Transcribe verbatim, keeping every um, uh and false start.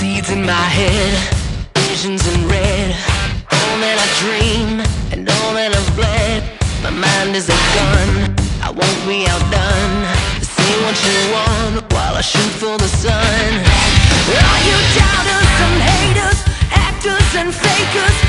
seeds in my head, visions in red. All that I dream and all that I've bled. My mind is a gun, I won't be outdone. Say what you want while I shoot for the sun. All you doubters and haters, actors and fakers,